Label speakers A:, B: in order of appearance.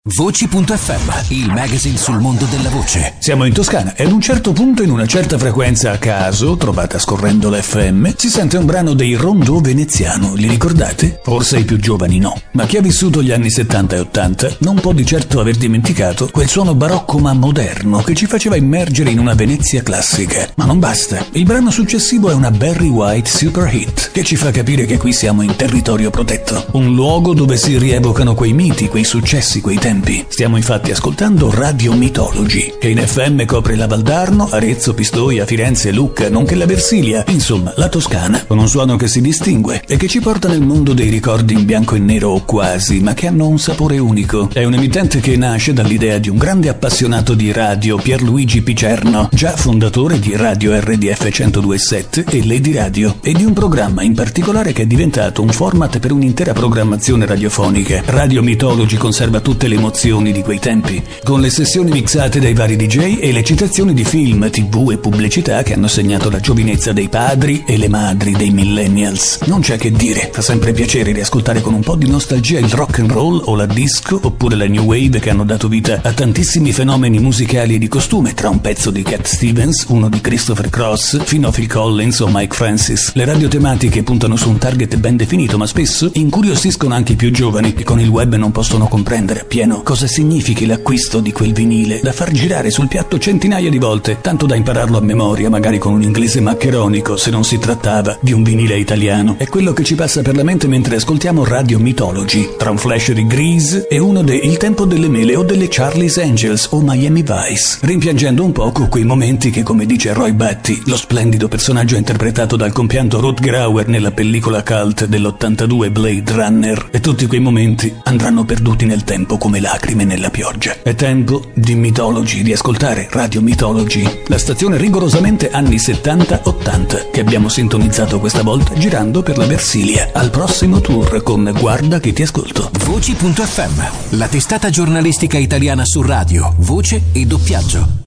A: Voci.fm, il magazine sul mondo della voce.
B: Siamo in Toscana e ad un certo punto, in una certa frequenza a caso, trovata scorrendo l'FM, si sente un brano dei Rondò Veneziano. Li ricordate? Forse i più giovani no, ma chi ha vissuto gli anni 70 e 80 non può di certo aver dimenticato quel suono barocco ma moderno che ci faceva immergere in una Venezia classica. Ma non basta, il brano successivo è una Barry White super hit che ci fa capire che qui siamo in territorio protetto, un luogo dove si rievocano quei miti, quei successi, quei tempi. Stiamo infatti ascoltando Radio Mythology, che in FM copre la Valdarno, Arezzo, Pistoia, Firenze, Lucca, nonché la Versilia, insomma la Toscana, con un suono che si distingue e che ci porta nel mondo dei ricordi in bianco e nero o quasi, ma che hanno un sapore unico. È un emittente che nasce dall'idea di un grande appassionato di radio, Pierluigi Picerno, già fondatore di Radio RDF 102.7 e Lady Radio, e di un programma in particolare che è diventato un format per un'intera programmazione radiofonica. Radio Mythology conserva tutte le emozioni di quei tempi, con le sessioni mixate dai vari DJ e le citazioni di film, TV e pubblicità che hanno segnato la giovinezza dei padri e le madri dei millennials. Non c'è che dire, fa sempre piacere riascoltare con un po' di nostalgia il rock and roll o la disco oppure la new wave che hanno dato vita a tantissimi fenomeni musicali e di costume, tra un pezzo di Cat Stevens, uno di Christopher Cross, fino a Phil Collins o Mike Francis. Le radio tematiche puntano su un target ben definito, ma spesso incuriosiscono anche i più giovani che con il web non possono comprendere appieno cosa significhi l'acquisto di quel vinile da far girare sul piatto centinaia di volte, tanto da impararlo a memoria, magari con un inglese maccheronico se non si trattava di un vinile italiano. È quello che ci passa per la mente mentre ascoltiamo Radio Mythology, tra un flash di Grease e uno de Il tempo delle mele o delle Charlie's Angels o Miami Vice, rimpiangendo un poco quei momenti che, come dice Roy Batty, lo splendido personaggio interpretato dal compianto Rutger Hauer nella pellicola cult dell'82 Blade Runner, e tutti quei momenti andranno perduti nel tempo come lacrime nella pioggia. È tempo di Mythology, di ascoltare Radio Mythology, la stazione rigorosamente anni 70-80 che abbiamo sintonizzato questa volta girando per la Versilia. Al prossimo tour con Guarda che ti ascolto.
A: Voci.fm, la testata giornalistica italiana su radio, voce e doppiaggio.